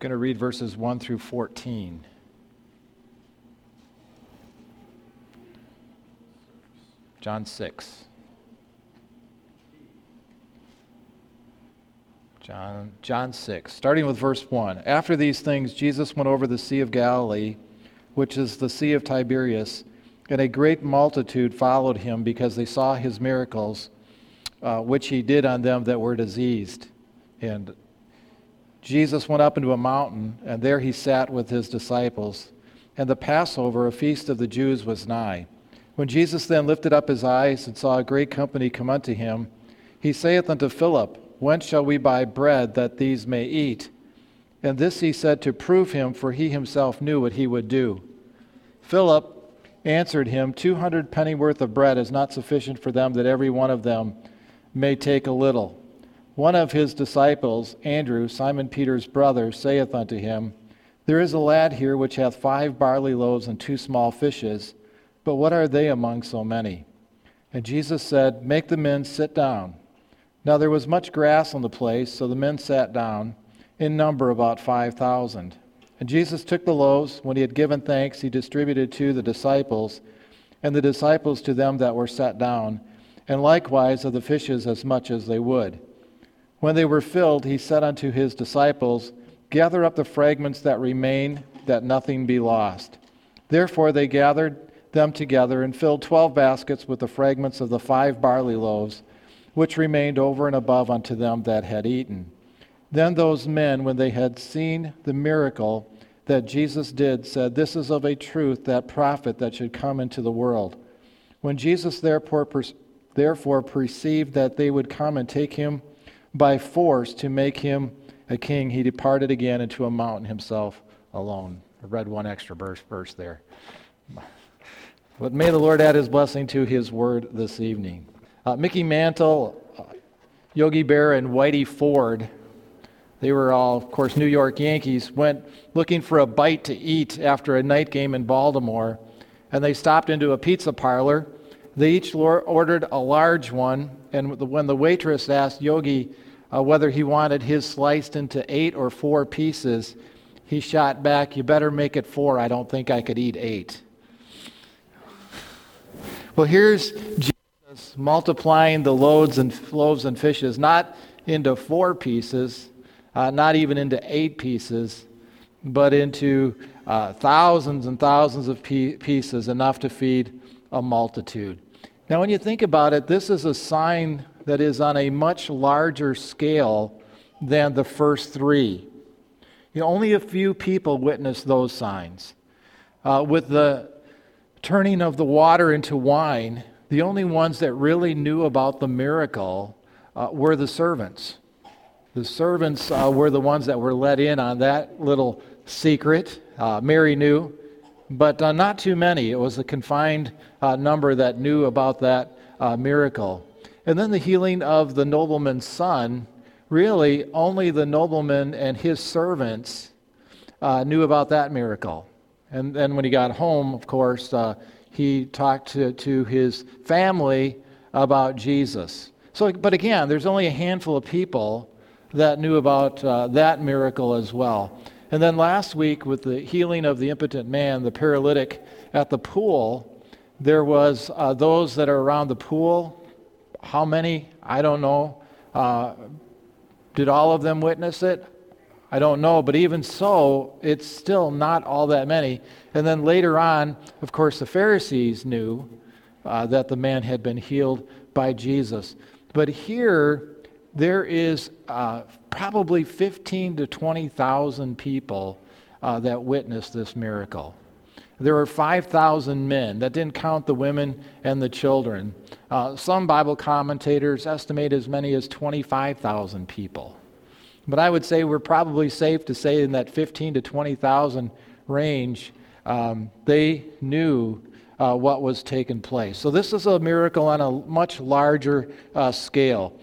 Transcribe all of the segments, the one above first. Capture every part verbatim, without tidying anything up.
going to read verses one through fourteen. John six. John, John six, starting with verse one. After these things, Jesus went over the Sea of Galilee, which is the Sea of Tiberias, and a great multitude followed him because they saw his miracles, uh, which he did on them that were diseased. And Jesus went up into a mountain, and there he sat with his disciples. And the Passover, a feast of the Jews, was nigh. When Jesus then lifted up his eyes and saw a great company come unto him, he saith unto Philip, Whence shall we buy bread that these may eat? And this he said to prove him, for he himself knew what he would do. Philip answered him, Two hundred pennyworth of bread is not sufficient for them, that every one of them may take a little. One of his disciples, Andrew, Simon Peter's brother, saith unto him, There is a lad here which hath five barley loaves and two small fishes, but what are they among so many? And Jesus said, Make the men sit down. Now there was much grass on the place, so the men sat down, in number about five thousand. And Jesus took the loaves. When he had given thanks, he distributed to the disciples, and the disciples to them that were sat down, and likewise of the fishes as much as they would. When they were filled, he said unto his disciples, Gather up the fragments that remain, that nothing be lost. Therefore they gathered them together, and filled twelve baskets with the fragments of the five barley loaves, which remained over and above unto them that had eaten. Then those men, when they had seen the miracle that Jesus did, said, This is of a truth that prophet that should come into the world. When Jesus therefore, therefore perceived that they would come and take him by force to make him a king, he departed again into a mountain himself alone. I read one extra verse, verse there. But may the Lord add his blessing to his word this evening. Uh, Mickey Mantle, uh, Yogi Berra, and Whitey Ford, they were all, of course, New York Yankees, went looking for a bite to eat after a night game in Baltimore, and they stopped into a pizza parlor. They each ordered a large one, and when the waitress asked Yogi uh, whether he wanted his sliced into eight or four pieces, he shot back, You better make it four. I don't think I could eat eight. Well, here's Jesus multiplying the loaves and loaves and fishes, not into four pieces, uh, not even into eight pieces, but into uh, thousands and thousands of pe- pieces, enough to feed a multitude. Now, when you think about it, this is a sign that is on a much larger scale than the first three. You know, only a few people witnessed those signs. Uh, with the turning of the water into wine, the only ones that really knew about the miracle uh, were the servants. The servants uh, were the ones that were let in on that little secret. Uh, Mary knew, but uh, not too many. It was a confined uh, number that knew about that uh, miracle. And then the healing of the nobleman's son, really only the nobleman and his servants uh, knew about that miracle. And then when he got home, of course, uh, he talked to, to his family about Jesus. So, but again, there's only a handful of people that knew about uh, that miracle as well. And then last week, with the healing of the impotent man, the paralytic at the pool, there was uh, those that are around the pool. How many? I don't know. Uh, did all of them witness it? I don't know, but even so, it's still not all that many. And then later on, of course, the Pharisees knew uh, that the man had been healed by Jesus. But here, there is uh, probably fifteen to twenty thousand people uh, that witnessed this miracle. There were five thousand men. That didn't count the women and the children. Uh, some Bible commentators estimate as many as twenty-five thousand people. But I would say we're probably safe to say in that fifteen to twenty thousand range, um, they knew uh, what was taking place. So this is a miracle on a much larger uh, scale.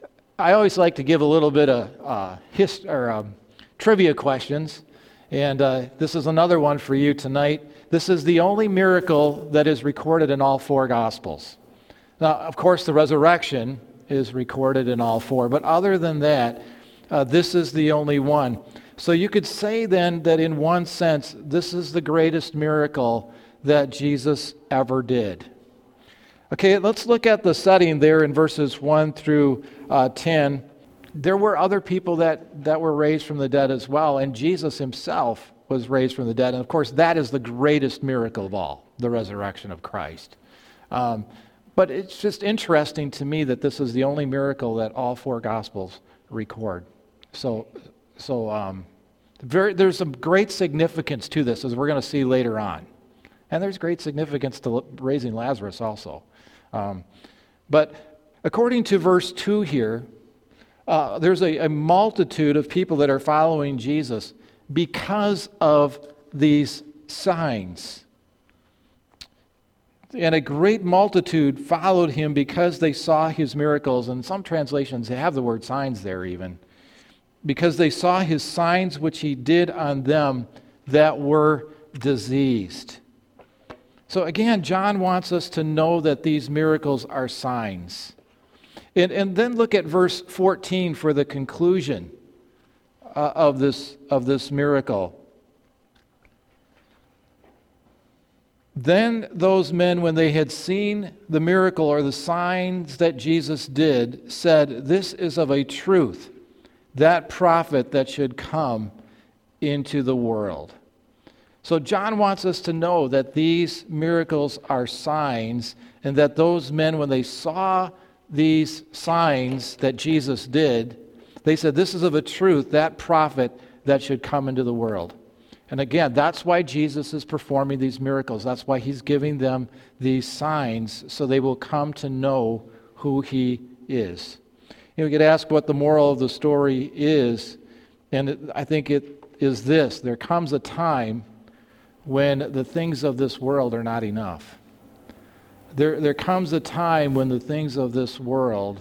I always like to give a little bit of uh, hist- or, um, trivia questions, and uh, this is another one for you tonight. This is the only miracle that is recorded in all four Gospels. Now, of course, the resurrection is recorded in all four, but other than that, uh, this is the only one. So you could say then that in one sense, this is the greatest miracle that Jesus ever did. Okay, let's look at the setting there in verses one through uh, ten. There were other people that, that were raised from the dead as well, and Jesus himself was raised from the dead. And of course, that is the greatest miracle of all, the resurrection of Christ. Um, but it's just interesting to me that this is the only miracle that all four Gospels record. So, so um, very, there's some great significance to this, as we're going to see later on. And there's great significance to raising Lazarus also. Um, but according to verse two here, uh, there's a, a multitude of people that are following Jesus because of these signs. And a great multitude followed him because they saw his miracles. And some translations have the word signs there even. Because they saw his signs which he did on them that were diseased. So again, John wants us to know that these miracles are signs. And, and then look at verse fourteen for the conclusion uh, of this, of this miracle. Then those men, when they had seen the miracle or the signs that Jesus did, said, "This is of a truth that prophet that should come into the world." So John wants us to know that these miracles are signs, and that those men, when they saw these signs that Jesus did, they said, "This is of a truth, that prophet that should come into the world." And again, that's why Jesus is performing these miracles. That's why he's giving them these signs, so they will come to know who he is. You know, we could ask what the moral of the story is, and it, I think it is this: there comes a time when the things of this world are not enough. There, there comes a time when the things of this world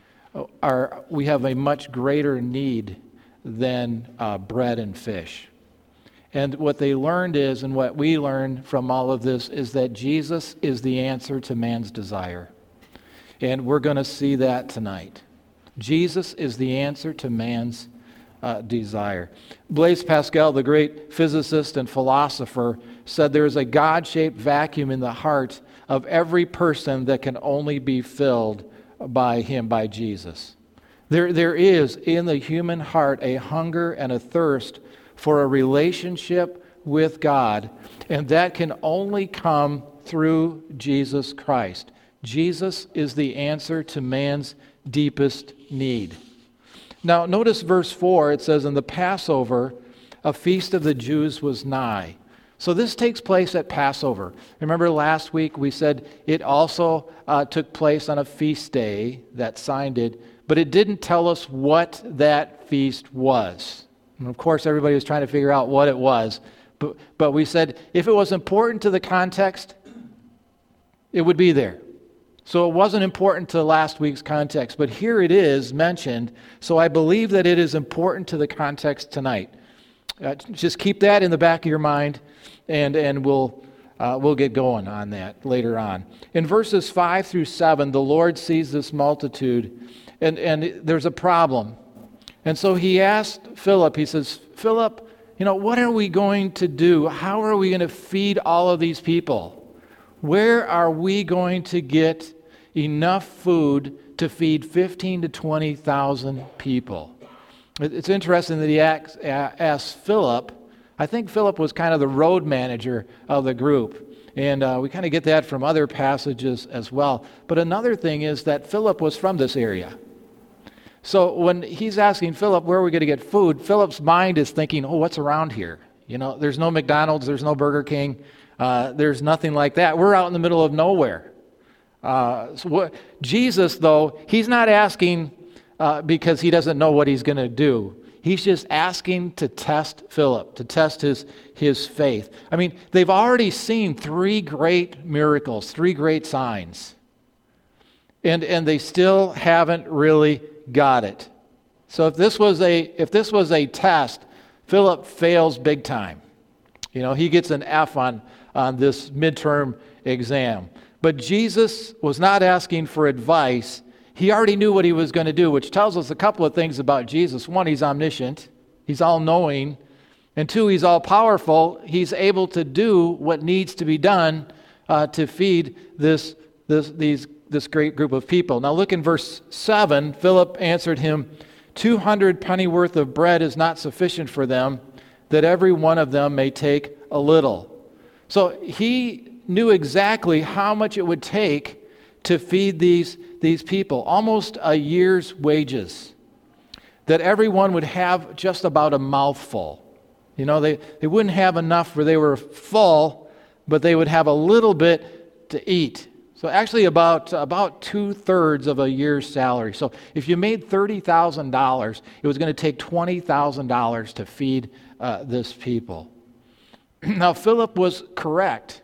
are, we have a much greater need than uh, bread and fish. And what they learned is, and what we learn from all of this, is that Jesus is the answer to man's desire. And we're going to see that tonight. Jesus is the answer to man's uh, desire. Blaise Pascal, the great physicist and philosopher, said there is a God-shaped vacuum in the heart of every person that can only be filled by him, by Jesus. There, there is in the human heart a hunger and a thirst for a relationship with God, and that can only come through Jesus Christ. Jesus is the answer to man's deepest need. Now, notice verse four. It says, "In the Passover, a feast of the Jews was nigh." So this takes place at Passover. Remember last week we said it also uh, took place on a feast day, that sign did, but it didn't tell us what that feast was. And of course, everybody was trying to figure out what it was. But, but we said if it was important to the context, it would be there. So it wasn't important to last week's context, but here it is mentioned. So I believe that it is important to the context tonight. Uh, just keep that in the back of your mind, and, and we'll, uh, we'll get going on that later on. In verses five through seven, the Lord sees this multitude, and, and there's a problem. And so he asked Philip, he says, "Philip, you know, what are we going to do? How are we going to feed all of these people? Where are we going to get enough food to feed fifteen to twenty thousand people?" It's interesting that he asked Philip. I think Philip was kind of the road manager of the group. And uh, we kind of get that from other passages as well. But another thing is that Philip was from this area. So when he's asking Philip, where are we going to get food, Philip's mind is thinking, oh, what's around here? You know, there's no McDonald's, there's no Burger King, uh, there's nothing like that. We're out in the middle of nowhere. Uh, so what, Jesus, though, he's not asking uh, because he doesn't know what he's going to do. He's just asking to test Philip, to test his, his faith. I mean, they've already seen three great miracles, three great signs. And, and they still haven't really got it. So if this was a if this was a test, Philip fails big time. You know, he gets an F on, on this midterm exam. But Jesus was not asking for advice. He already knew what he was going to do, which tells us a couple of things about Jesus. One, he's omniscient. he's all-knowing, and two, he's all-powerful. He's able to do what needs to be done uh, to feed this, this, these, this great group of people. Now look in verse seven. Philip answered him, two hundred pennyworth of bread is not sufficient for them, that every one of them may take a little. So he knew exactly how much it would take to feed these, these people, almost a year's wages, that everyone would have just about a mouthful. You know, they, they wouldn't have enough where they were full, but they would have a little bit to eat. So actually about, about two-thirds of a year's salary. So if you made thirty thousand dollars, it was going to take twenty thousand dollars to feed uh, this people. Now, Philip was correct,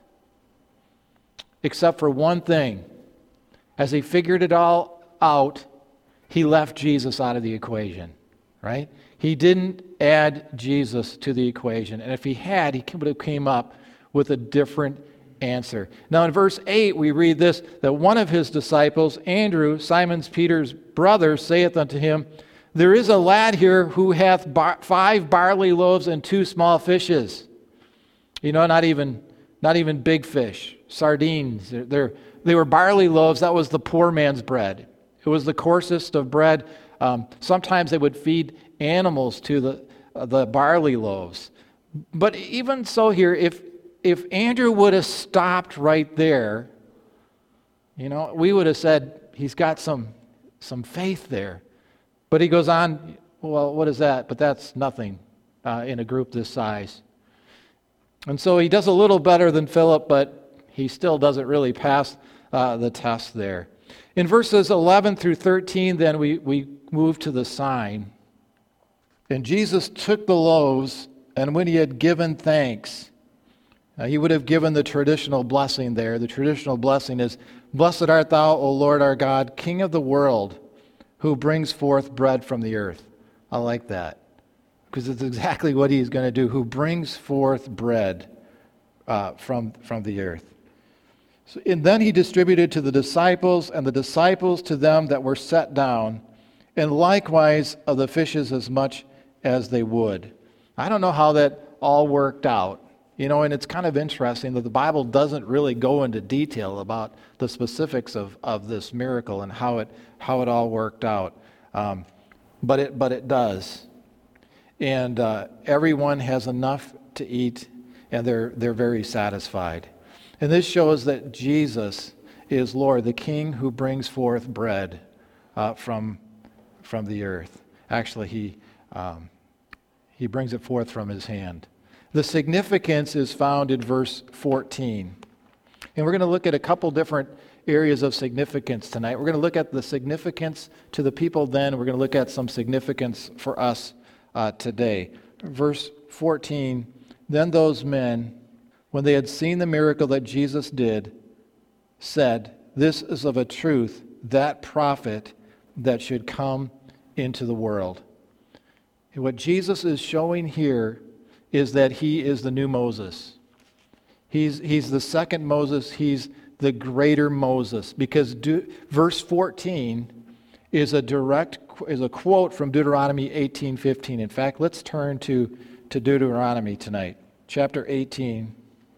except for one thing. As he figured it all out, he left Jesus out of the equation, right? He didn't add Jesus to the equation. And if he had, he would have came up with a different answer. Now in verse eight, we read this, that one of his disciples, Andrew, Simon Peter's brother, saith unto him, there is a lad here who hath bar- five barley loaves and two small fishes. You know, not even not even big fish, sardines. They're, they're, they were barley loaves. That was the poor man's bread. It was the coarsest of bread. Um, sometimes they would feed animals to the uh, the barley loaves. But even so here, if if Andrew would have stopped right there, you know, we would have said he's got some some faith there. But he goes on, well, what is that? But that's nothing uh, in a group this size. And so he does a little better than Philip, but he still doesn't really pass uh, the test there. In verses eleven through thirteen, then, we, we move to the sign. And Jesus took the loaves, and when he had given thanks, uh, he would have given the traditional blessing there. The traditional blessing is, blessed art thou, O Lord our God, King of the world, who brings forth bread from the earth. I like that, because it's exactly what he's going to do, who brings forth bread uh, from, from the earth. So, and then he distributed to the disciples, and the disciples to them that were set down, and likewise of the fishes as much as they would. I don't know how that all worked out, you know, and it's kind of interesting that the Bible doesn't really go into detail about the specifics of, of this miracle and how it how it all worked out, um, but it but it does. And uh, everyone has enough to eat, and they're they're very satisfied. And this shows that Jesus is Lord, the King who brings forth bread uh, from from the earth. Actually, he um, he brings it forth from his hand. The significance is found in verse fourteen, and we're going to look at a couple different areas of significance tonight. We're going to look at the significance to the people then. We're going to look at some significance for us Uh, today. Verse fourteen, then those men, when they had seen the miracle that Jesus did, said, this is of a truth that prophet that should come into the world. And what Jesus is showing here is that he is the new Moses. He's, he's the second Moses. He's the greater Moses, because do, verse fourteen is a direct is a quote from Deuteronomy eighteen fifteen. In fact, let's turn to, to Deuteronomy tonight, chapter eighteen.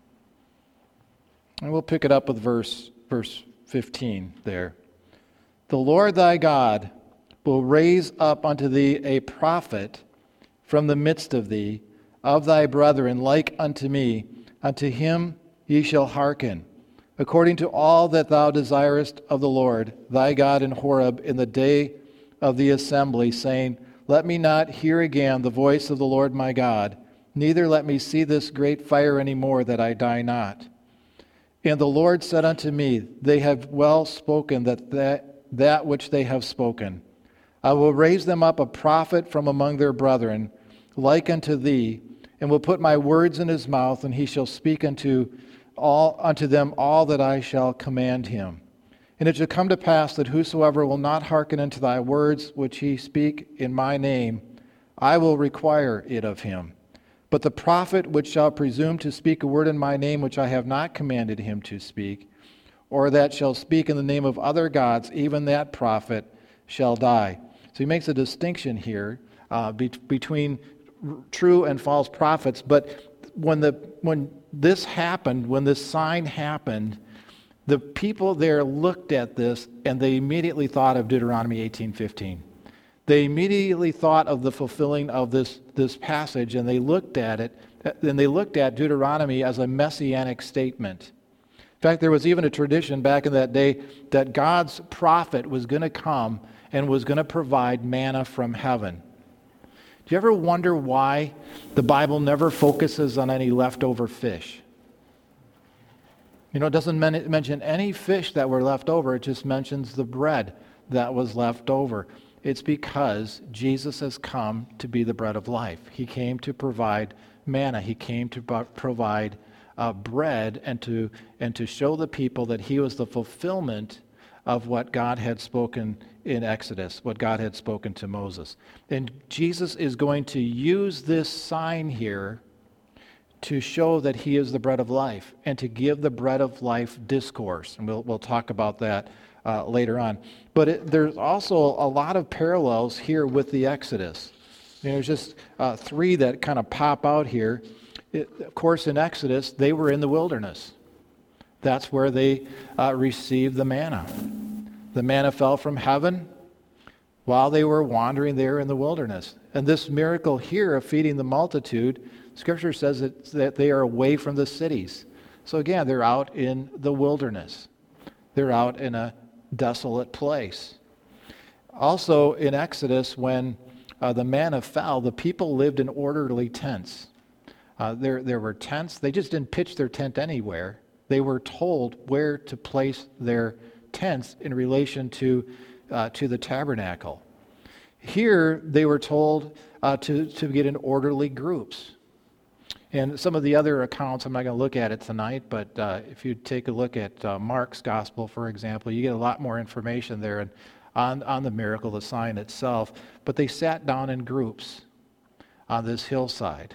And we'll pick it up with verse, verse fifteen there. The Lord thy God will raise up unto thee a prophet from the midst of thee, of thy brethren, like unto me. Unto him ye shall hearken, according to all that thou desirest of the Lord thy God in Horeb in the day of the assembly, saying, let me not hear again the voice of the Lord my God, neither let me see this great fire any more, that I die not. And the Lord said unto me, they have well spoken that, that that which they have spoken. I will raise them up a prophet from among their brethren, like unto thee, and will put my words in his mouth, and he shall speak unto all unto them all that I shall command him. And it shall come to pass that whosoever will not hearken unto thy words which he speak in my name, I will require it of him. But the prophet which shall presume to speak a word in my name which I have not commanded him to speak, or that shall speak in the name of other gods, even that prophet shall die. So he makes a distinction here uh, be- between r- true and false prophets. But when the when this happened, when this sign happened, the people there looked at this and they immediately thought of Deuteronomy eighteen fifteen. They immediately thought of the fulfilling of this, this passage, and they looked at it, and they looked at Deuteronomy as a messianic statement. In fact, there was even a tradition back in that day that God's prophet was going to come and was going to provide manna from heaven. Do you ever wonder why the Bible never focuses on any leftover fish? You know, it doesn't men- mention any fish that were left over. It just mentions the bread that was left over. It's because Jesus has come to be the bread of life. He came to provide manna. He came to pro- provide uh, bread and to and to show the people that he was the fulfillment of what God had spoken in Exodus, what God had spoken to Moses. And Jesus is going to use this sign here to show that he is the bread of life and to give the bread of life discourse. And we'll we'll talk about that uh, later on. But it, there's also a lot of parallels here with the Exodus. You know, there's just uh, three that kind of pop out here. It, of course, in Exodus, they were in the wilderness. That's where they uh, received the manna. The manna fell from heaven while they were wandering there in the wilderness. And this miracle here of feeding the multitude, Scripture says that, that they are away from the cities. So again, they're out in the wilderness. They're out in a desolate place. Also in Exodus, when uh, the manna fell, the people lived in orderly tents. Uh, there, there were tents. They just didn't pitch their tent anywhere. They were told where to place their tents in relation to, uh, to the tabernacle. Here, they were told uh, to, to get in orderly groups. And some of the other accounts, I'm not going to look at it tonight, but uh, if you take a look at uh, Mark's gospel, for example, you get a lot more information there and on, on the miracle, the sign itself. But they sat down in groups on this hillside.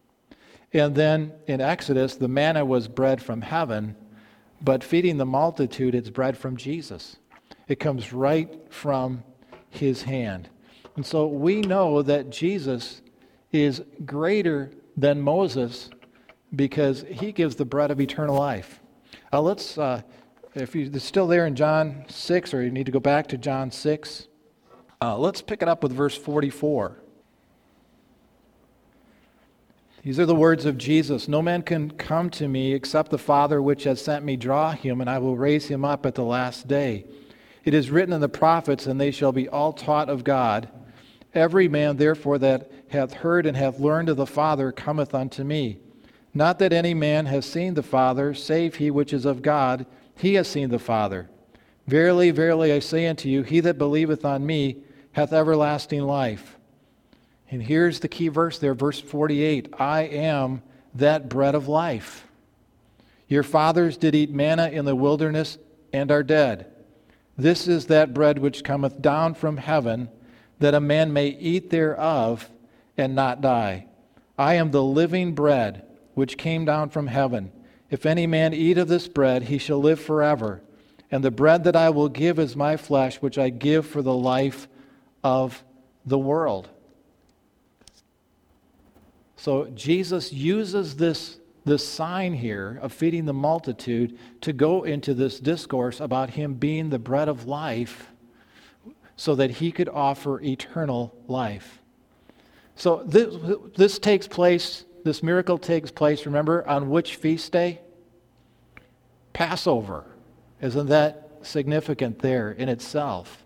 And then in Exodus, the manna was bread from heaven, but feeding the multitude, it's bread from Jesus. It comes right from his hand. And so we know that Jesus is greater than Moses because he gives the bread of eternal life. Uh, let's, uh, if you're still there in John six, or you need to go back to John six, uh, let's pick it up with verse forty-four. These are the words of Jesus. No man can come to me except the Father which has sent me draw him, and I will raise him up at the last day. It is written in the prophets, and they shall be all taught of God. Every man, therefore, that hath heard and hath learned of the Father cometh unto me. Not that any man has seen the Father, save he which is of God, he has seen the Father. Verily, verily, I say unto you, he that believeth on me hath everlasting life. And here's the key verse there, verse forty-eight. I am that bread of life. Your fathers did eat manna in the wilderness and are dead. This is that bread which cometh down from heaven, that a man may eat thereof and not die. I am the living bread which came down from heaven. If any man eat of this bread, he shall live forever. And the bread that I will give is my flesh, which I give for the life of the world. So Jesus uses this, this sign here of feeding the multitude to go into this discourse about him being the bread of life so that he could offer eternal life. So this, this takes place, this miracle takes place, remember, on which feast day? Passover. Isn't that significant there in itself?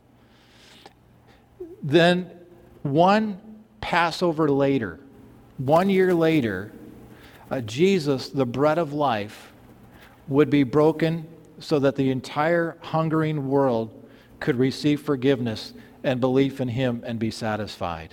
Then one Passover later, one year later, uh, Jesus, the bread of life, would be broken so that the entire hungering world could receive forgiveness and belief in him and be satisfied.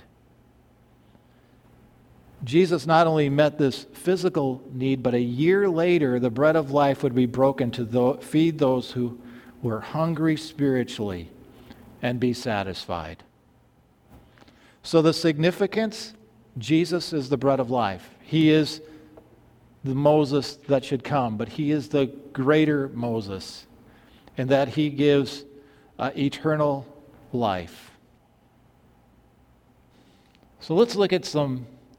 Jesus not only met this physical need, but a year later, the bread of life would be broken to th- feed those who were hungry spiritually and be satisfied. So the significance, Jesus is the bread of life. He is the Moses that should come, but he is the greater Moses, in that he gives uh, eternal life. So let's look at some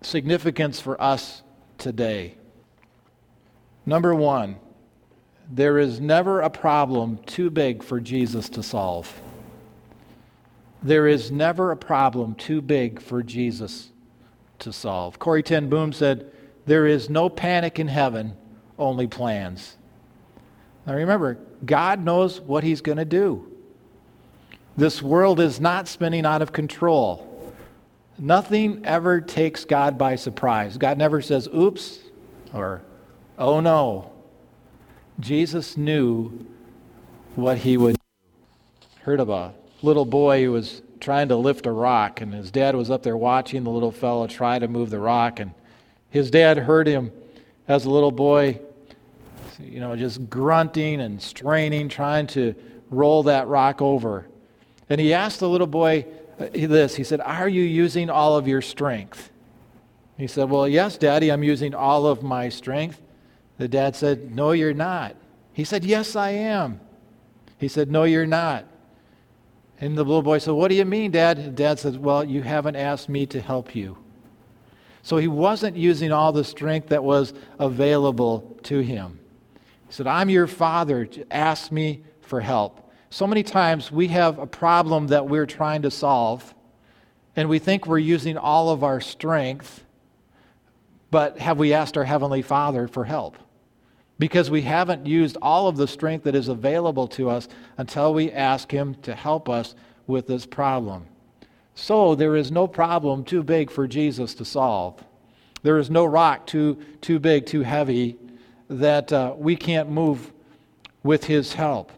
significance for us today. Number one, there is never a problem too big for Jesus to solve. There is never a problem too big for Jesus to solve. Corrie ten Boom said, "There is no panic in heaven, only plans." Now remember, God knows what He's going to do. This world is not spinning out of control. Nothing ever takes God by surprise. God never says, "Oops," or "Oh no." Jesus knew what He would do. Heard of a little boy who was trying to lift a rock, and his dad was up there watching the little fellow try to move the rock, and his dad heard him as a little boy, you know, just grunting and straining, trying to roll that rock over. And he asked the little boy this. He said, "Are you using all of your strength?" He said, "Well, yes, Daddy, I'm using all of my strength." The dad said, "No, you're not." He said, "Yes, I am." He said, "No, you're not." And the little boy said, "What do you mean, Dad?" And Dad says, "Well, you haven't asked me to help you." So he wasn't using all the strength that was available to him. He said, "I'm your father. Ask me for help." So many times we have a problem that we're trying to solve, and we think we're using all of our strength, but have we asked our Heavenly Father for help? Because we haven't used all of the strength that is available to us until we ask Him to help us with this problem. So there is no problem too big for Jesus to solve. There is no rock too, too big, too heavy that uh, we can't move with His help.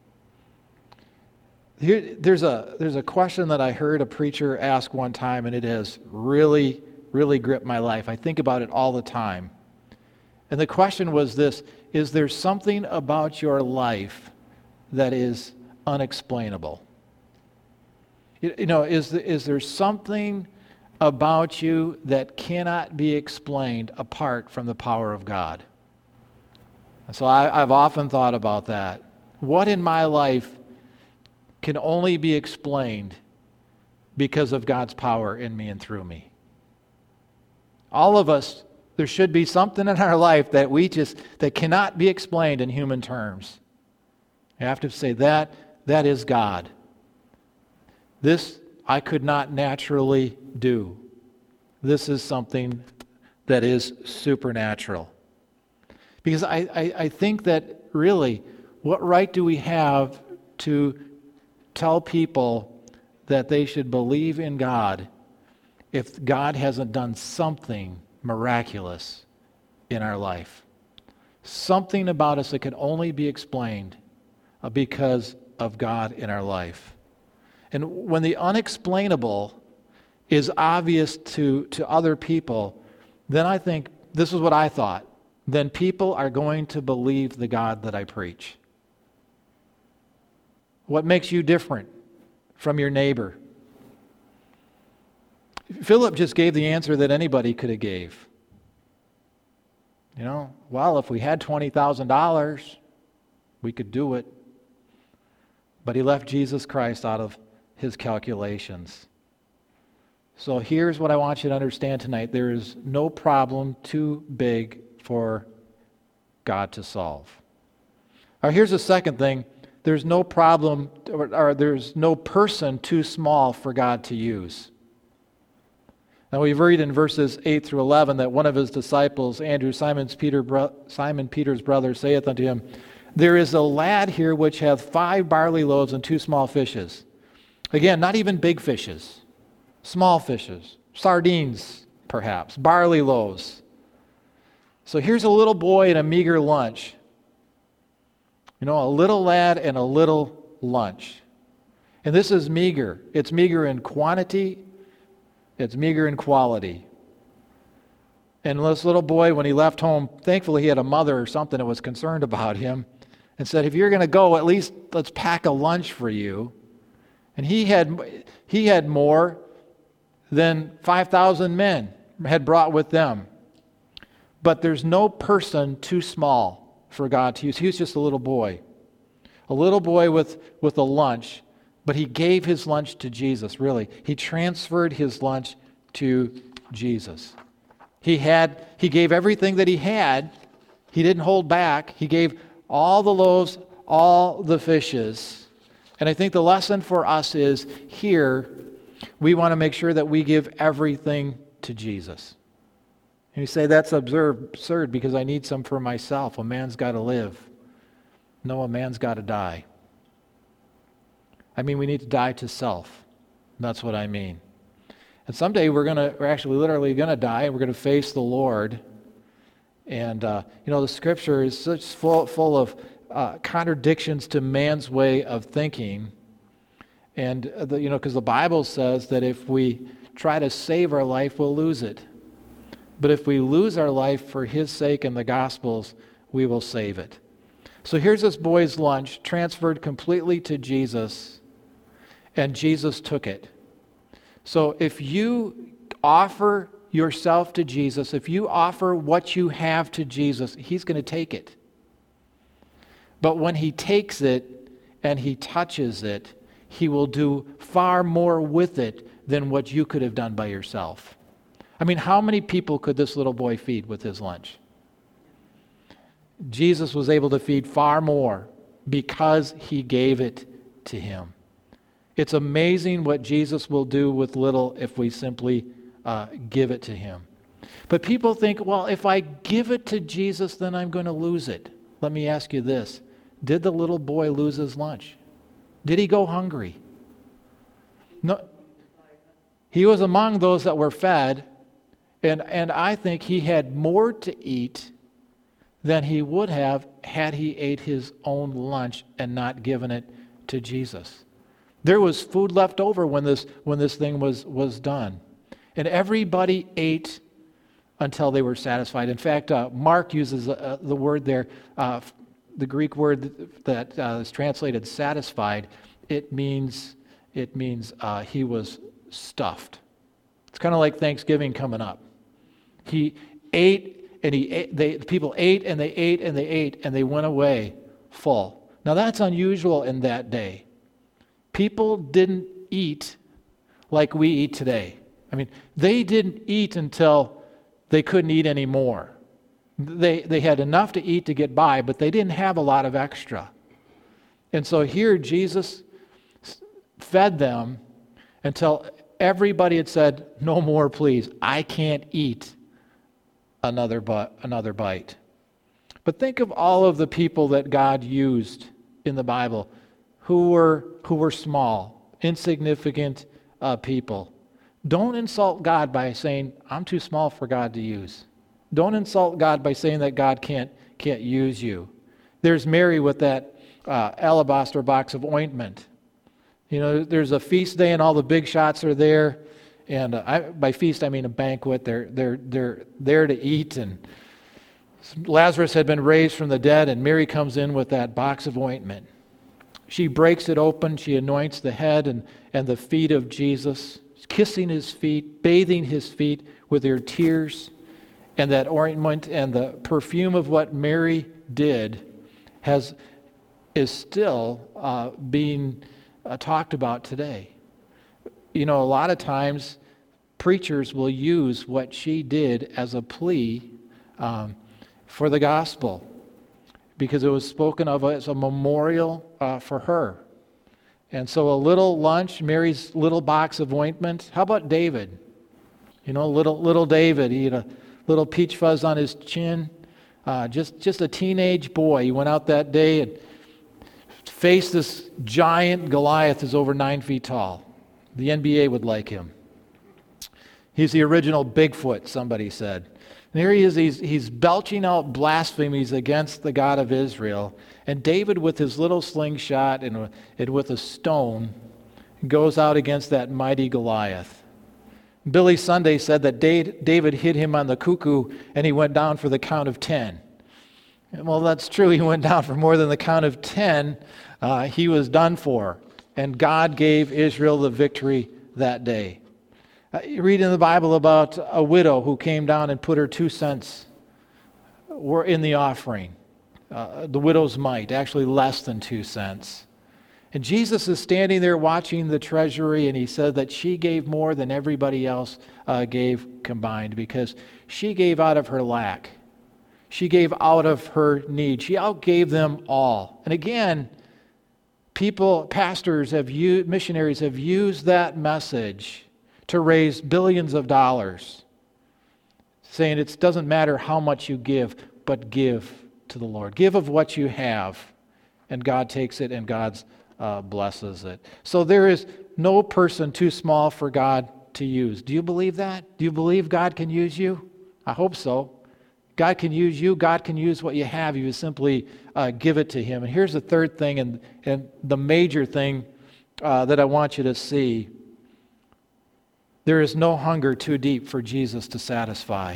Here, there's a there's a question that I heard a preacher ask one time, and it has really, really gripped my life. I think about it all the time. And the question was this: is there something about your life that is unexplainable? You, you know, is, the, is there something about you that cannot be explained apart from the power of God? So I, I've often thought about that. What in my life can only be explained because of God's power in me and through me? All of us, there should be something in our life that we just, that cannot be explained in human terms. I have to say that, that is God. This I could not naturally do. This is something that is supernatural. Because I, I, I think that really, what right do we have to tell people that they should believe in God if God hasn't done something miraculous in our life? Something about us that can only be explained because of God in our life. And when the unexplainable is obvious to, to other people, then I think, this is what I thought, then people are going to believe the God that I preach. What makes you different from your neighbor? Philip just gave the answer that anybody could have gave. You know, well, if we had twenty thousand dollars, we could do it. But he left Jesus Christ out of his calculations. So here's what I want you to understand tonight. There is no problem too big for God to solve. All right, here's the second thing. There's no problem, or, or there's no person too small for God to use. Now we've read in verses eight through eleven that one of his disciples, Andrew, Simon's Peter, bro, Simon Peter's brother, saith unto him, There is a lad here which hath five barley loaves and two small fishes. Again, not even big fishes, small fishes, sardines perhaps, barley loaves. So here's a little boy and a meager lunch. You know, a little lad and a little lunch. And this is meager. It's meager in quantity. It's meager in quality. And this little boy, when he left home, thankfully he had a mother or something that was concerned about him and said, if you're going to go, at least let's pack a lunch for you. And he had he had more than five thousand men had brought with them. But there's no person too small for God to use. He was just a little boy. A little boy with, with a lunch, but he gave his lunch to Jesus, really. He transferred his lunch to Jesus. He had, he gave everything that he had. He didn't hold back. He gave all the loaves, all the fishes. And I think the lesson for us is here, we want to make sure that we give everything to Jesus. And you say, that's absurd because I need some for myself. A man's got to live. No, a man's got to die. I mean, we need to die to self. That's what I mean. And someday we're going to, we're actually literally going to die, and we're going to face the Lord. And, uh, you know, the Scripture is such full, full of uh, contradictions to man's way of thinking. And, uh, the, you know, because the Bible says that if we try to save our life, we'll lose it. But if we lose our life for His sake and the Gospel's, we will save it. So here's this boy's lunch transferred completely to Jesus, and Jesus took it. So if you offer yourself to Jesus, if you offer what you have to Jesus, He's going to take it. But when He takes it and He touches it, He will do far more with it than what you could have done by yourself. I mean, how many people could this little boy feed with his lunch? Jesus was able to feed far more because He gave it to him. It's amazing what Jesus will do with little if we simply uh, give it to Him. But people think, well, if I give it to Jesus, then I'm going to lose it. Let me ask you this. Did the little boy lose his lunch? Did he go hungry? No. He was among those that were fed, and, and I think he had more to eat than he would have had he ate his own lunch and not given it to Jesus. There was food left over when this when this thing was, was done. And everybody ate until they were satisfied. In fact, uh, Mark uses uh, the word there, uh, the Greek word that uh, is translated satisfied. It means it means uh, he was stuffed. It's kind of like Thanksgiving coming up. He ate and he ate, they people ate and they ate and they ate and they went away full. Now that's unusual in that day. People didn't eat like we eat today. I mean, they didn't eat until they couldn't eat anymore. They they had enough to eat to get by, but they didn't have a lot of extra. And so here Jesus fed them until everybody had said, "No more, please. I can't eat another bu- another bite." But think of all of the people that God used in the Bible who were who were small, insignificant uh, people. Don't insult God by saying, "I'm too small for God to use." Don't insult God by saying that God can't can't use you. There's Mary with that uh, alabaster box of ointment. You know, there's a feast day and all the big shots are there, and uh, I, by feast I mean a banquet. They're they're they're there to eat, and Lazarus had been raised from the dead, and Mary comes in with that box of ointment. She breaks it open. She anoints the head and, and the feet of Jesus, kissing His feet, bathing His feet with her tears. And that ointment and the perfume of what Mary did has is still uh, being uh, talked about today. You know, a lot of times preachers will use what she did as a plea um, for the gospel, because it was spoken of as a memorial uh, for her. And so a little lunch, Mary's little box of ointment. How about David? You know, little little David, he had a little peach fuzz on his chin, uh, just, just a teenage boy. He went out that day and faced this giant Goliath who's over nine feet tall. The N B A would like him. He's the original Bigfoot, somebody said. And here he is, he's, he's belching out blasphemies against the God of Israel. And David, with his little slingshot and, and with a stone, goes out against that mighty Goliath. Billy Sunday said that David hit him on the cuckoo and he went down for the count of ten. And well, that's true. He went down for more than the count of ten. Uh, he was done for. And God gave Israel the victory that day. Uh, you read in the Bible about a widow who came down and put her two cents were in the offering. Uh, the widow's mite, actually less than two cents. And Jesus is standing there watching the treasury, and he said that she gave more than everybody else uh, gave combined, because she gave out of her lack. She gave out of her need. She outgave them all. And again, people, pastors have used, missionaries have used that message to raise billions of dollars, saying it doesn't matter how much you give, but give to the Lord. Give of what you have, and God takes it and God's Uh, blesses it. So there is no person too small for God to use. Do you believe that? Do you believe God can use you? I hope so. God can use you. God can use what you have. You simply uh, give it to Him. And here's the third thing, and, and the major thing uh, that I want you to see. There is no hunger too deep for Jesus to satisfy.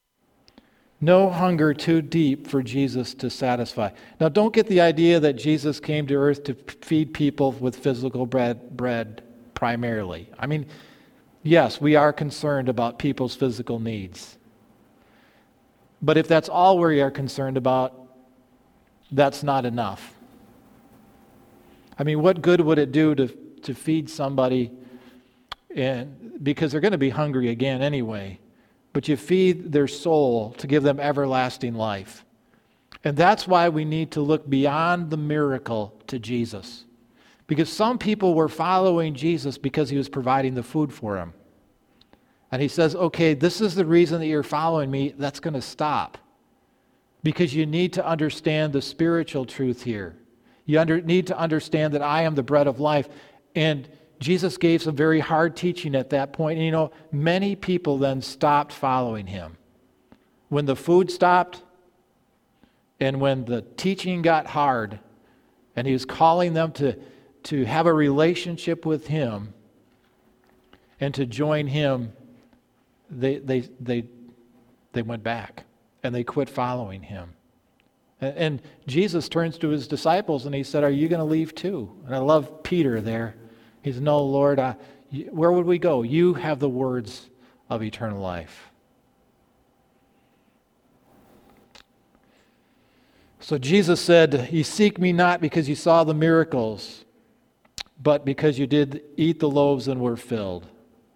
No hunger too deep for Jesus to satisfy. Now, don't get the idea that Jesus came to earth to feed people with physical bread, bread primarily. I mean, yes, we are concerned about people's physical needs. But if that's all we are concerned about, that's not enough. I mean, what good would it do to, to feed somebody, and, because they're going to be hungry again anyway, but you feed their soul to give them everlasting life. And that's why we need to look beyond the miracle to Jesus. Because some people were following Jesus because He was providing the food for them. And He says, okay, this is the reason that you're following me. That's going to stop. Because you need to understand the spiritual truth here. You under, need to understand that I am the bread of life. And Jesus gave some very hard teaching at that point. And you know, many people then stopped following Him. When the food stopped, and when the teaching got hard, and He was calling them to, to have a relationship with Him and to join Him, they, they, they, they went back and they quit following Him. And, and Jesus turns to His disciples and He said, are you going to leave too? And I love Peter there. He said, no, Lord, I, where would we go? You have the words of eternal life. So Jesus said, you seek me not because you saw the miracles, but because you did eat the loaves and were filled.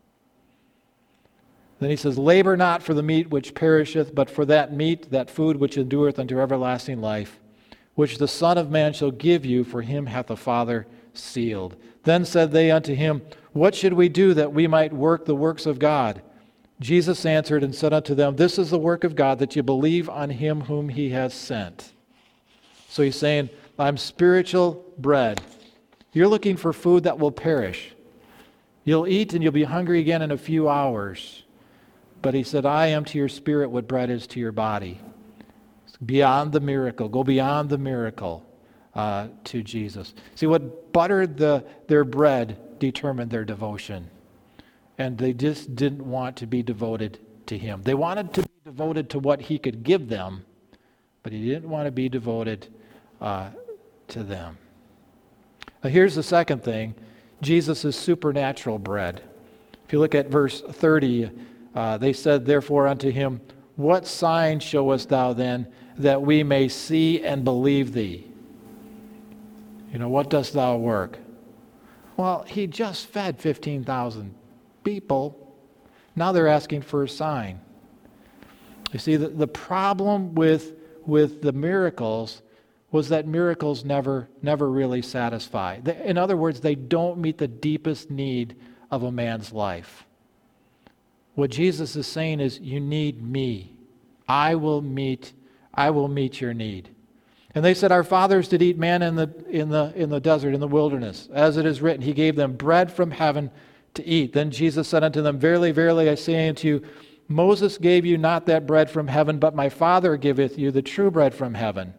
Then He says, labor not for the meat which perisheth, but for that meat, that food which endureth unto everlasting life, which the Son of Man shall give you, for Him hath the Father sealed. Then said they unto Him, what should we do that we might work the works of God? Jesus answered and said unto them, this is the work of God, that you believe on Him whom He has sent. So He's saying, I'm spiritual bread. You're looking for food that will perish. You'll eat and you'll be hungry again in a few hours. But He said, I am to your spirit what bread is to your body. It's beyond the miracle. Go beyond the miracle. Uh, to Jesus. See, what buttered the, their bread determined their devotion. And they just didn't want to be devoted to Him. They wanted to be devoted to what He could give them, but He didn't want to be devoted uh, to them. Now, here's the second thing. Jesus is supernatural bread. If you look at verse thirty, uh, they said, therefore unto Him, what sign showest Thou then, that we may see and believe Thee? You know, what dost Thou work? Well, He just fed fifteen thousand people. Now they're asking for a sign. You see, the, the problem with, with the miracles was that miracles never, never really satisfy. They, in other words, they don't meet the deepest need of a man's life. What Jesus is saying is, you need me. I will meet, I will meet your need. And they said, our fathers did eat manna in the, in the, in the desert, in the wilderness. As it is written, He gave them bread from heaven to eat. Then Jesus said unto them, verily, verily, I say unto you, Moses gave you not that bread from heaven, but my Father giveth you the true bread from heaven.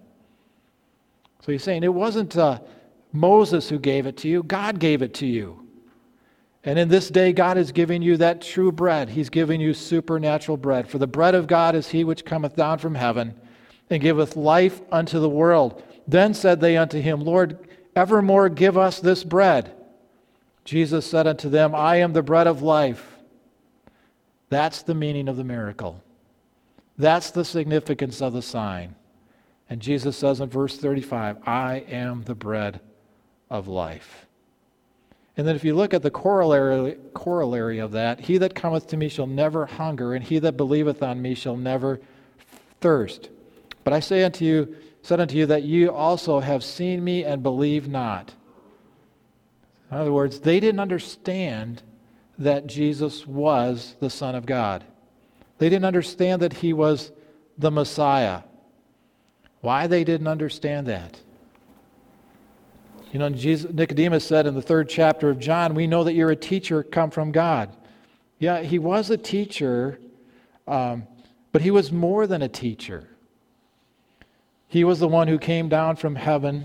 So He's saying, it wasn't uh, Moses who gave it to you. God gave it to you. And in this day, God is giving you that true bread. He's giving you supernatural bread. For the bread of God is He which cometh down from heaven, and giveth life unto the world. Then said they unto Him, Lord, evermore give us this bread. Jesus said unto them, I am the bread of life. That's the meaning of the miracle. That's the significance of the sign. And Jesus says in verse thirty-five, I am the bread of life. And then if you look at the corollary, corollary of that, he that cometh to me shall never hunger, and he that believeth on me shall never thirst. But I say unto you, said unto you that you also have seen me and believe not. In other words, they didn't understand that Jesus was the Son of God. They didn't understand that he was the Messiah. Why they didn't understand that? You know, Jesus, Nicodemus said in the third chapter of John, we know that you're a teacher come from God. Yeah, he was a teacher, um, but he was more than a teacher. He was the one who came down from heaven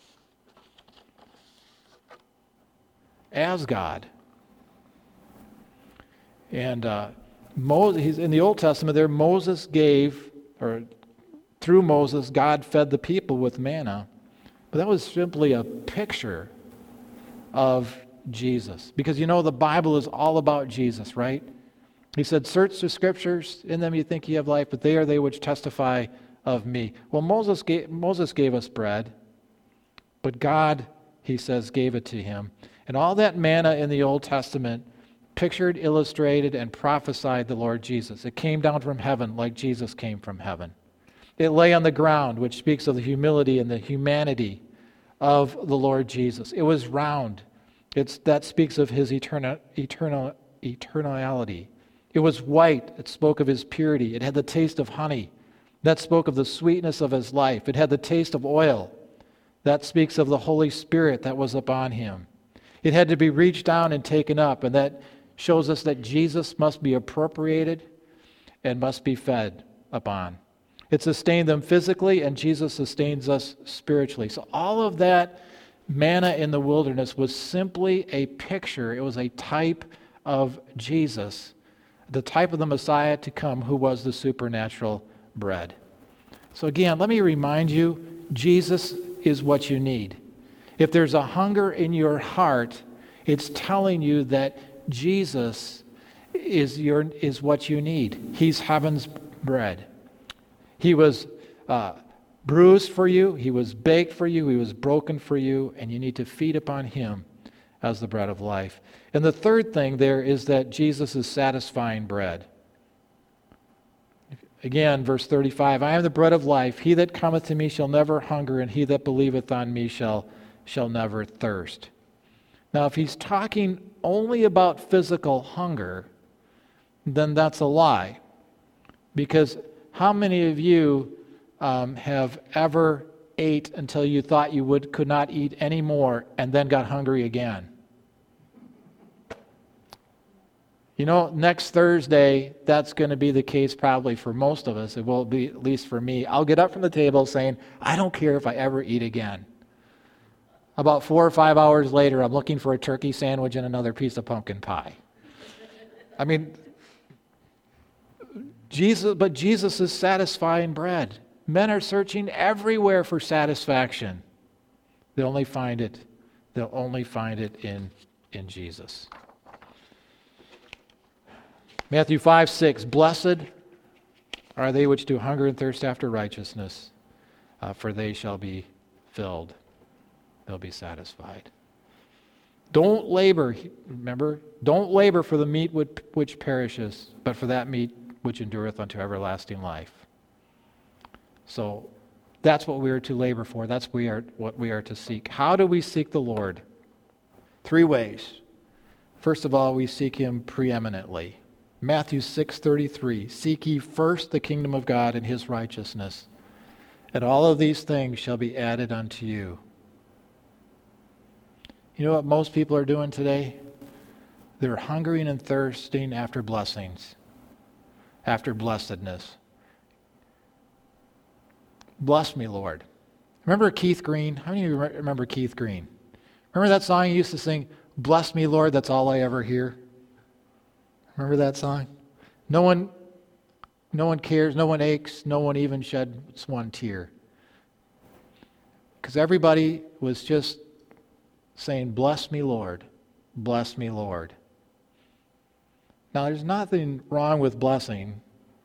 as God. And uh, Moses, he's in the Old Testament there, Moses gave, or through Moses, God fed the people with manna. But that was simply a picture of Jesus. Because you know the Bible is all about Jesus, right? He said, search the scriptures, in them you think you have life, but they are they which testify of me. Well, Moses gave, Moses gave us bread, but God, he says, gave it to him. And all that manna in the Old Testament pictured, illustrated, and prophesied the Lord Jesus. It came down from heaven like Jesus came from heaven. It lay on the ground, which speaks of the humility and the humanity of the Lord Jesus. It was round. It's, that speaks of his eternal, eternal, eternality. It was white. It spoke of his purity. It had the taste of honey. That spoke of the sweetness of his life. It had the taste of oil. That speaks of the Holy Spirit that was upon him. It had to be reached down and taken up, and that shows us that Jesus must be appropriated and must be fed upon. It sustained them physically, and Jesus sustains us spiritually. So all of that manna in the wilderness was simply a picture. It was a type of Jesus, the type of the Messiah to come, who was the supernatural bread. So again, let me remind you, Jesus is what you need. If there's a hunger in your heart, it's telling you that Jesus is your is what you need. He's heaven's bread. He was uh, bruised for you. He was baked for you. He was broken for you. And you need to feed upon him as the bread of life. And the third thing there is that Jesus is satisfying bread. Again, verse thirty-five, I am the bread of life. He that cometh to me shall never hunger, and he that believeth on me shall, shall never thirst. Now, if he's talking only about physical hunger, then that's a lie. Because how many of you um, have ever ate until you thought you would could not eat anymore and then got hungry again? You know, next Thursday, that's going to be the case probably for most of us. It will be, at least for me. I'll get up from the table saying, I don't care if I ever eat again. About four or five hours later, I'm looking for a turkey sandwich and another piece of pumpkin pie. I mean, Jesus, but Jesus is satisfying bread. Men are searching everywhere for satisfaction. They'll only find it, they'll only find it in, in Jesus. Matthew five, six, blessed are they which do hunger and thirst after righteousness, uh, for they shall be filled. They'll be satisfied. Don't labor, remember, don't labor for the meat which, which perishes, but for that meat which endureth unto everlasting life. So that's what we are to labor for. That's we are, what we are to seek. How do we seek the Lord? Three ways. First of all, we seek him preeminently. Matthew six thirty-three, seek ye first the kingdom of God and his righteousness, and all of these things shall be added unto you. You know what most people are doing today? They're hungering and thirsting after blessings, after blessedness. Bless me, Lord. Remember Keith Green? How many of you remember Keith Green? Remember that song he used to sing, Bless me, Lord, that's all I ever hear? Remember that song? No one, no one cares, no one aches, no one even sheds one tear. Because everybody was just saying, bless me, Lord, bless me, Lord. Now, there's nothing wrong with blessing,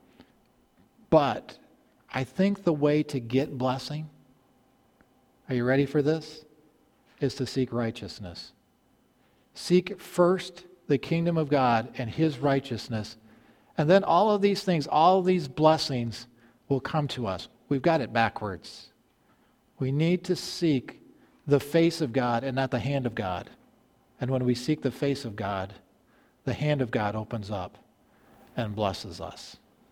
but I think the way to get blessing, are you ready for this? is to seek righteousness. Seek first the kingdom of God and his righteousness, and then all of these things, all of these blessings will come to us. We've got it backwards. We need to seek the face of God and not the hand of God. And when we seek the face of God, the hand of God opens up and blesses us.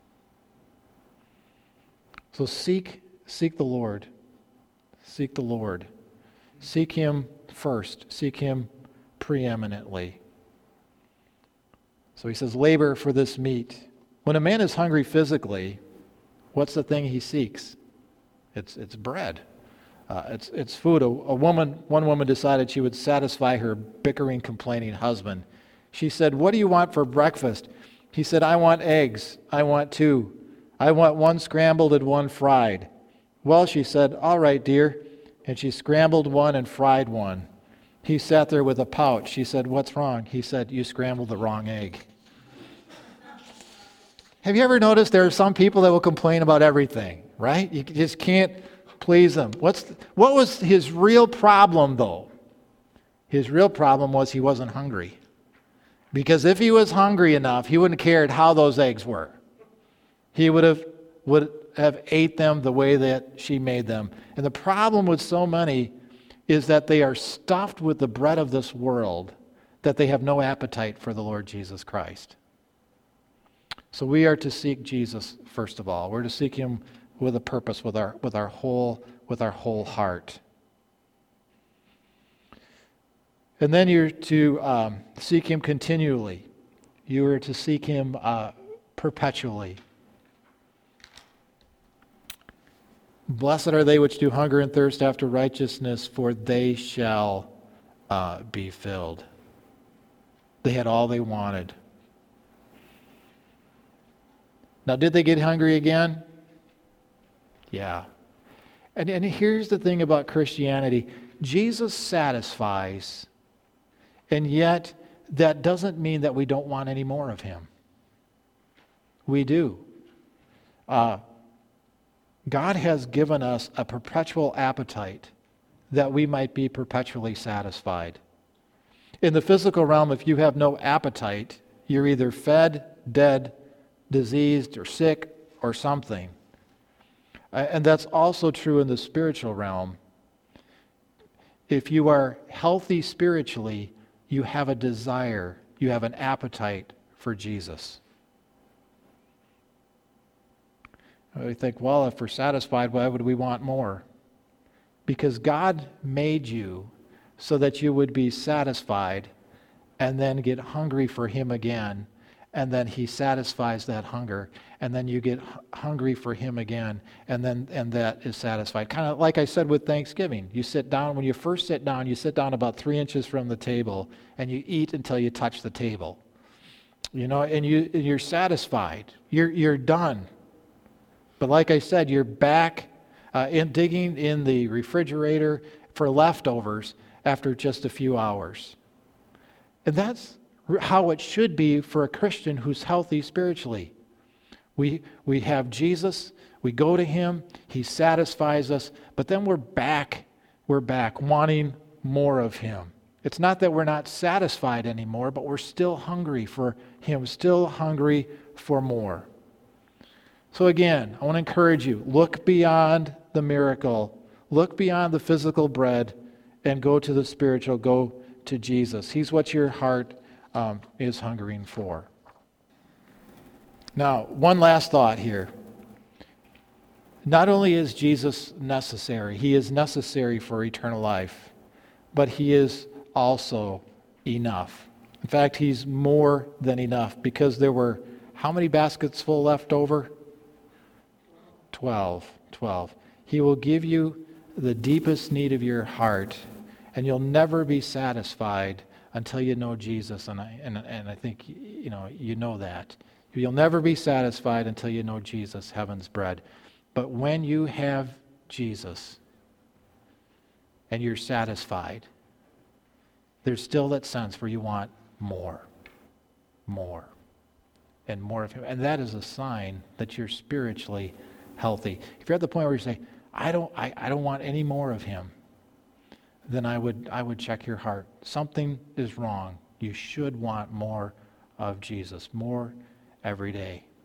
So seek, seek the Lord. Seek the Lord. Seek him first. Seek him preeminently. So he says, labor for this meat. When a man is hungry physically, what's the thing he seeks? It's it's bread. Uh, it's it's food. A, a woman, one woman decided she would satisfy her bickering, complaining husband. She said, "What do you want for breakfast?" He said, "I want eggs. I want two. I want one scrambled and one fried." "Well," she said, "all right, dear." And she scrambled one and fried one. He sat there with a pout. She said, "What's wrong?" He said, "You scrambled the wrong egg." Have you ever noticed there are some people that will complain about everything, right? You just can't please them. What's the, what was his real problem, though? His real problem was he wasn't hungry. Because if he was hungry enough, he wouldn't have cared how those eggs were. He would have would have ate them the way that she made them. And the problem with so many is that they are stuffed with the bread of this world, that they have no appetite for the Lord Jesus Christ. So we are to seek Jesus first of all. We're to seek him with a purpose, with our with our whole with our whole heart. And then you're to um, seek him continually. You are to seek him uh, perpetually. Blessed are they which do hunger and thirst after righteousness, for they shall uh, be filled. They had all they wanted. Now, did they get hungry again? Yeah. And, and here's the thing about Christianity. Jesus satisfies, and yet that doesn't mean that we don't want any more of him. We do. Uh, God has given us a perpetual appetite that we might be perpetually satisfied. In the physical realm, if you have no appetite, you're either fed, dead, diseased, or sick, or something. And that's also true in the spiritual realm. If you are healthy spiritually, you have a desire, you have an appetite for Jesus. We think, well, if we're satisfied, why would we want more? Because God made you so that you would be satisfied and then get hungry for him again, and then he satisfies that hunger, and then you get hungry for him again, and then and that is satisfied. Kind of like I said with Thanksgiving. You sit down, when you first sit down, you sit down about three inches from the table, and you eat until you touch the table. You know, and you, you're satisfied. You're, you're done. But like I said, you're back uh, in digging in the refrigerator for leftovers after just a few hours. And that's how it should be for a Christian who's healthy spiritually. We we have Jesus, we go to him, he satisfies us, but then we're back, we're back wanting more of him. It's not that we're not satisfied anymore, but we're still hungry for him, still hungry for more. So again, I want to encourage you, look beyond the miracle, look beyond the physical bread, and go to the spiritual, go to Jesus. He's what your heart um, is hungering for. Now, one last thought here. Not only is Jesus necessary, he is necessary for eternal life, but he is also enough. In fact, he's more than enough, because there were how many baskets full left over? Twelve. Twelve. He will give you the deepest need of your heart, and you'll never be satisfied until you know Jesus. And I and, and I think you know you know that. You'll never be satisfied until you know Jesus, heaven's bread. But when you have Jesus and you're satisfied, there's still that sense where you want more, more, and more of him. And that is a sign that you're spiritually healthy. If you're at the point where you say, I don't, I, I don't want any more of him, then I would I would check your heart. Something is wrong. You should want more of Jesus, more every day.